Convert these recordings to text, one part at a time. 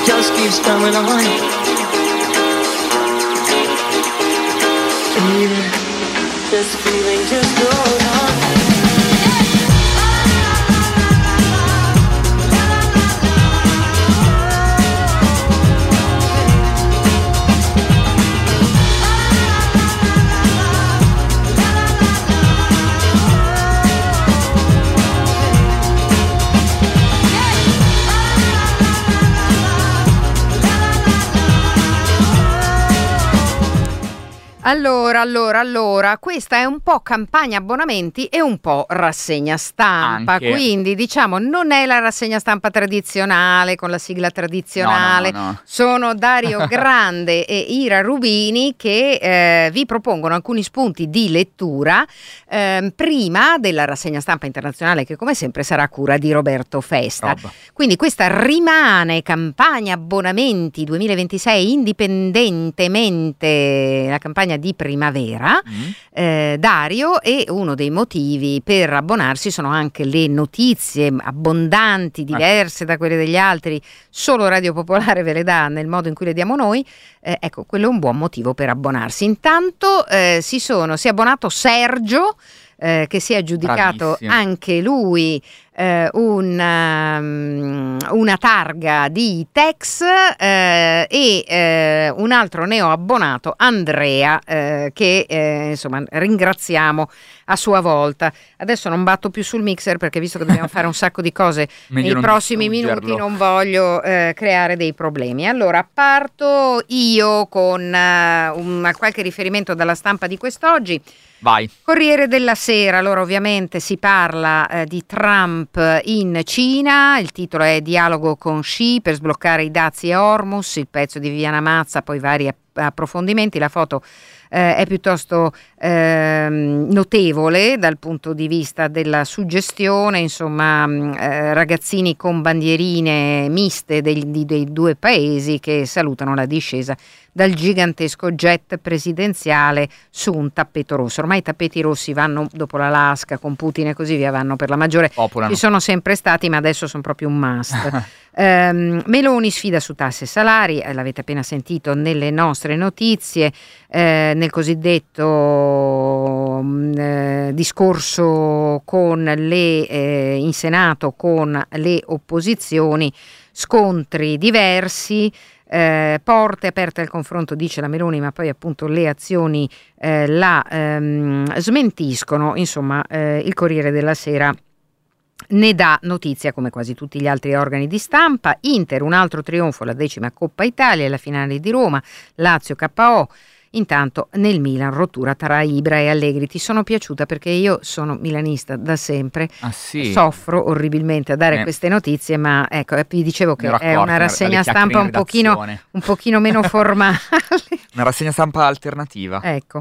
just keeps going on. Even this feeling just goes on. Allora, questa è un po' campagna abbonamenti e un po' rassegna stampa. Anche. Quindi diciamo non è la rassegna stampa tradizionale con la sigla tradizionale. No. Sono Dario Grande e Ira Rubini che vi propongono alcuni spunti di lettura prima della rassegna stampa internazionale, che come sempre sarà a cura di Roberto Festa. Roba. Quindi questa rimane campagna abbonamenti 2026 indipendentemente la campagna di primavera, Dario, e uno dei motivi per abbonarsi sono anche le notizie abbondanti, diverse da quelle degli altri. Solo Radio Popolare ve le dà nel modo in cui le diamo noi. Ecco, quello è un buon motivo per abbonarsi. Intanto si è abbonato Sergio, che si è aggiudicato Bravissimo. anche lui una targa di Tex, e un altro neoabbonato, Andrea, che insomma ringraziamo a sua volta. Adesso non batto più sul mixer perché, visto che dobbiamo fare un sacco di cose Meglio nei non prossimi distruggerlo. minuti, non voglio creare dei problemi. Allora parto io con qualche riferimento dalla stampa di quest'oggi. Vai. Corriere della Sera. Allora ovviamente si parla di Trump in Cina, il titolo è Dialogo con Xi per sbloccare i dazi e Hormuz, il pezzo di Viviana Mazza, poi vari approfondimenti. La foto è piuttosto notevole dal punto di vista della suggestione, insomma, ragazzini con bandierine miste dei due paesi che salutano la discesa dal gigantesco jet presidenziale su un tappeto rosso. Ormai i tappeti rossi vanno, dopo l'Alaska con Putin e così via, vanno per la maggiore. Popolano. Ci sono sempre stati, ma adesso sono proprio un must. Meloni sfida su tasse e salari, l'avete appena sentito nelle nostre notizie, nel cosiddetto discorso in Senato con le opposizioni, scontri diversi. Porte aperte al confronto, dice la Meloni, ma poi appunto le azioni la smentiscono. Insomma, il Corriere della Sera ne dà notizia come quasi tutti gli altri organi di stampa. Inter, un altro trionfo, la 10ª Coppa Italia, la finale di Roma, Lazio KO. Intanto nel Milan rottura tra Ibra e Allegri. Ti sono piaciuta? Perché io sono milanista da sempre. Ah sì. Soffro orribilmente a dare queste notizie, ma ecco, vi dicevo che è una rassegna stampa un pochino meno formale. Una rassegna stampa alternativa. Ecco,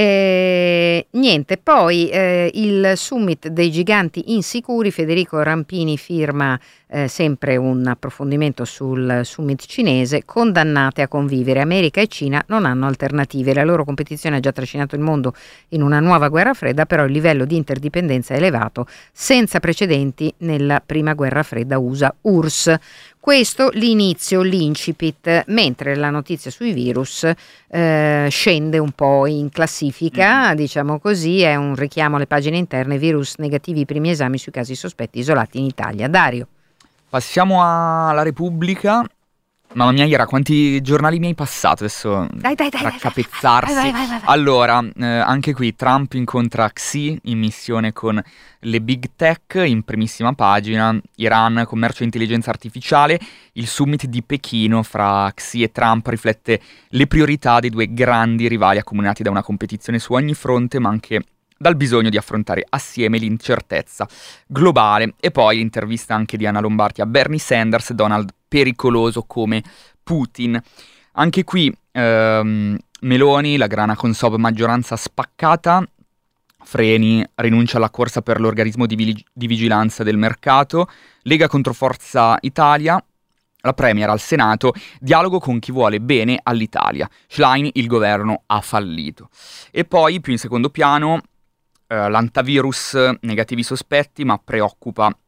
niente, poi il summit dei giganti insicuri, Federico Rampini firma sempre un approfondimento sul summit cinese. Condannate a convivere, America e Cina non hanno alternative, la loro competizione ha già trascinato il mondo in una nuova guerra fredda, però il livello di interdipendenza è elevato, senza precedenti nella prima guerra fredda USA-URSS. Questo l'inizio, l'incipit, mentre la notizia sui virus scende un po' in classifica, diciamo così, è un richiamo alle pagine interne, virus negativi, i primi esami sui casi sospetti isolati in Italia. Dario. Passiamo alla Repubblica. Mamma mia, Iera, quanti giornali mi hai passato adesso? Dai, raccapezzarsi. vai. Allora, anche qui Trump incontra Xi in missione con le big tech, in primissima pagina. Iran, commercio e intelligenza artificiale. Il summit di Pechino fra Xi e Trump riflette le priorità dei due grandi rivali, accomunati da una competizione su ogni fronte, ma anche dal bisogno di affrontare assieme l'incertezza globale. E poi l'intervista anche di Anna Lombardi a Bernie Sanders, Donald pericoloso come Putin. Anche qui Meloni, la grana Consob, maggioranza spaccata, freni, rinuncia alla corsa per l'organismo di vigilanza del mercato, Lega contro Forza Italia, la Premier al Senato, dialogo con chi vuole bene all'Italia, Schlein, il governo ha fallito. E poi più in secondo piano l'antivirus, negativi sospetti ma preoccupa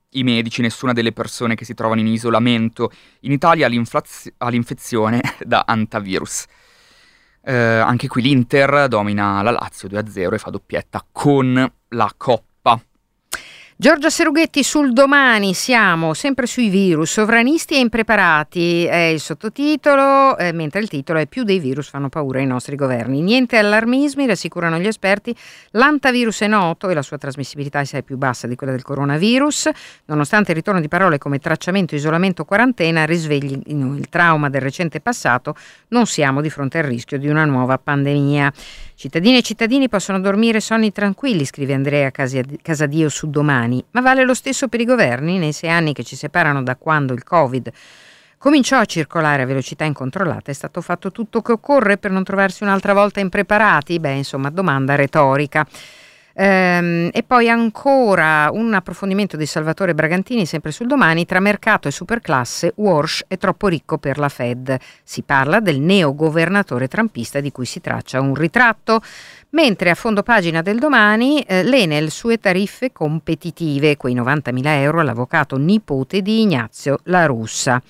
i medici, nessuna delle persone che si trovano in isolamento in Italia ha l'infezione da antivirus. Anche qui l'Inter domina la Lazio 2-0 e fa doppietta con la Coppa. Giorgia Serughetti sul Domani, siamo sempre sui virus, sovranisti e impreparati è il sottotitolo, mentre il titolo è più dei virus fanno paura ai nostri governi. Niente allarmismi, rassicurano gli esperti, l'antavirus è noto e la sua trasmissibilità è assai più bassa di quella del coronavirus, nonostante il ritorno di parole come tracciamento, isolamento, quarantena risveglino il trauma del recente passato, non siamo di fronte al rischio di una nuova pandemia. Cittadine e cittadini possono dormire sonni tranquilli, scrive Andrea Casadio su Domani, ma vale lo stesso per i governi? Nei 6 anni che ci separano da quando il Covid cominciò a circolare a velocità incontrollata, è stato fatto tutto che occorre per non trovarsi un'altra volta impreparati? Beh, insomma, domanda retorica. E poi ancora un approfondimento di Salvatore Bragantini, sempre sul Domani, tra mercato e superclasse, Walsh è troppo ricco per la Fed. Si parla del neogovernatore trumpista di cui si traccia un ritratto, mentre a fondo pagina del Domani l'Enel sue tariffe competitive, quei 90.000 euro all'avvocato nipote di Ignazio La Russa.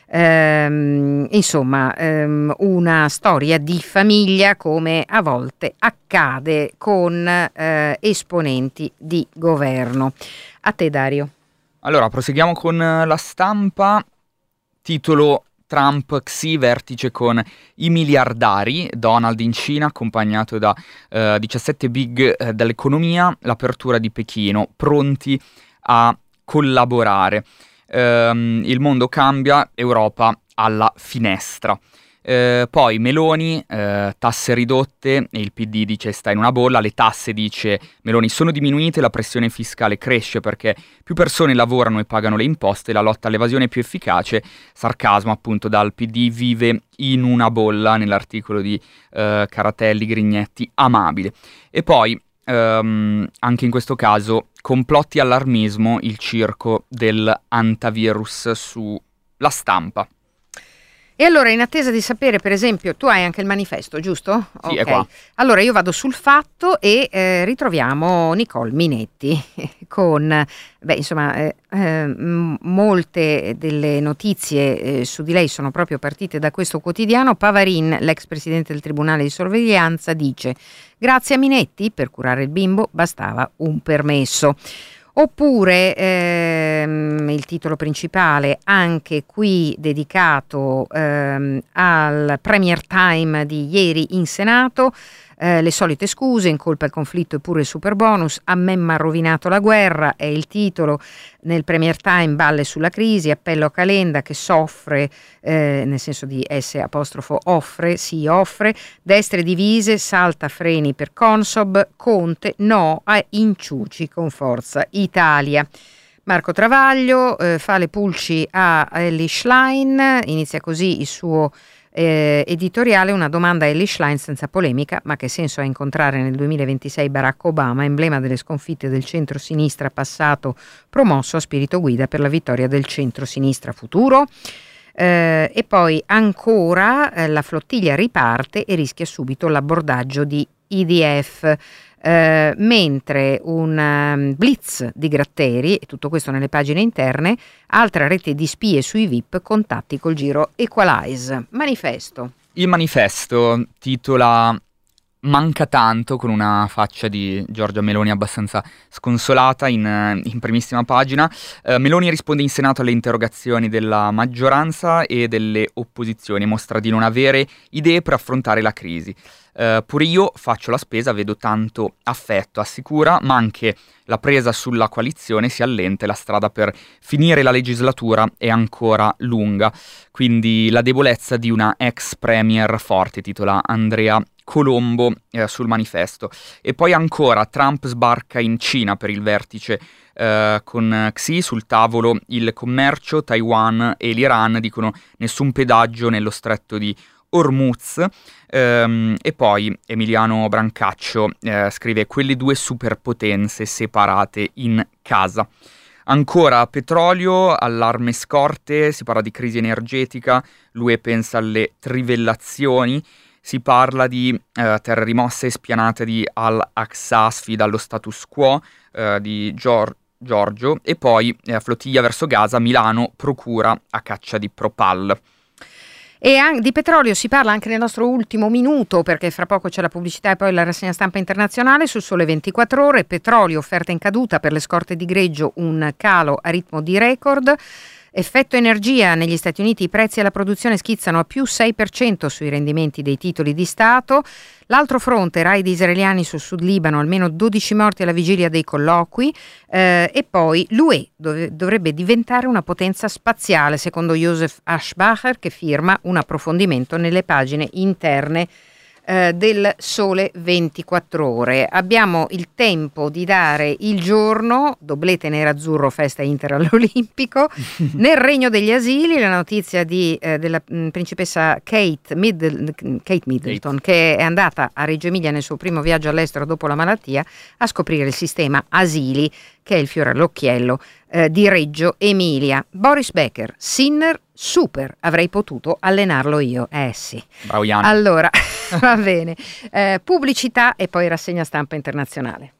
Insomma, una storia di famiglia come a volte accade con esponenti di governo. A te, Dario. Allora, proseguiamo con La Stampa, titolo Trump Xi vertice con i miliardari, Donald in Cina accompagnato da 17 big dell'economia, l'apertura di Pechino, pronti a collaborare. Il mondo cambia, Europa alla finestra. Poi Meloni, tasse ridotte e il PD dice sta in una bolla, le tasse dice Meloni sono diminuite, la pressione fiscale cresce perché più persone lavorano e pagano le imposte, la lotta all'evasione è più efficace, sarcasmo appunto dal PD vive in una bolla nell'articolo di Caratelli, Grignetti, amabile. E poi anche in questo caso complotti allarmismo, il circo del antivirus su La Stampa. E allora, in attesa di sapere, per esempio, tu hai anche il manifesto, giusto? Sì, okay. È qua. Allora io vado sul Fatto e ritroviamo Nicole Minetti con, molte delle notizie su di lei sono proprio partite da questo quotidiano. Pavarin, l'ex presidente del Tribunale di Sorveglianza, dice: grazie a Minetti per curare il bimbo bastava un permesso. Oppure il titolo principale, anche qui dedicato al Premier Time di ieri in Senato, le solite scuse, in colpa il conflitto eppure il superbonus, a me m'ha rovinato la guerra, è il titolo. Nel Premier Time balle sulla crisi, appello a Calenda che soffre, nel senso di S apostrofo offre, si offre, destre divise, salta freni per Consob, Conte no a inciuci con Forza Italia. Marco Travaglio fa le pulci a Elly Schlein, inizia così il suo editoriale, una domanda a Elly Schlein senza polemica: ma che senso ha incontrare nel 2026 Barack Obama, emblema delle sconfitte del centro-sinistra passato, promosso a spirito guida per la vittoria del centro-sinistra futuro? E poi ancora la flottiglia riparte e rischia subito l'abbordaggio di IDF. Mentre un blitz di Gratteri, e tutto questo nelle pagine interne, altra rete di spie sui VIP, contatti col giro Equalize. Manifesto. Il manifesto titola Manca tanto, con una faccia di Giorgia Meloni abbastanza sconsolata in primissima pagina. Meloni risponde in Senato alle interrogazioni della maggioranza e delle opposizioni, mostra di non avere idee per affrontare la crisi. Pure io faccio la spesa, vedo tanto affetto, assicura, ma anche la presa sulla coalizione si allenta e la strada per finire la legislatura è ancora lunga. Quindi la debolezza di una ex premier forte, titola Andrea Colombo sul manifesto. E poi ancora Trump sbarca in Cina per il vertice con Xi, sul tavolo il commercio, Taiwan e l'Iran, dicono nessun pedaggio nello stretto di Hormuz. E poi Emiliano Brancaccio scrive quelle due superpotenze separate in casa. Ancora petrolio, allarme scorte, si parla di crisi energetica, l'UE pensa alle trivellazioni, si parla di terre rimosse e spianate di Al-Aqsa, sfida allo status quo, di Giorgio, e poi flottiglia verso Gaza, Milano, procura a caccia di Propal. E di petrolio si parla anche nel nostro ultimo minuto, perché fra poco c'è la pubblicità e poi la rassegna stampa internazionale. Sul Sole 24 Ore, petrolio, offerta in caduta per le scorte di greggio, un calo a ritmo di record. Effetto energia: negli Stati Uniti i prezzi alla produzione schizzano a più 6% sui rendimenti dei titoli di Stato. L'altro fronte, raid israeliani sul Sud Libano, almeno 12 morti alla vigilia dei colloqui. E poi l'UE dovrebbe diventare una potenza spaziale, secondo Joseph Aschbacher, che firma un approfondimento nelle pagine interne del Sole 24 Ore. Abbiamo il tempo di dare il giorno, doblete nerazzurro, festa Inter all'Olimpico. Nel regno degli asili, la notizia della principessa Kate Middleton, che è andata a Reggio Emilia nel suo primo viaggio all'estero dopo la malattia a scoprire il sistema asili, che è il fiore all'occhiello di Reggio Emilia. Boris Becker: Sinner super, avrei potuto allenarlo io. Sì. Bravo Jan. Allora, va bene. Pubblicità e poi rassegna stampa internazionale.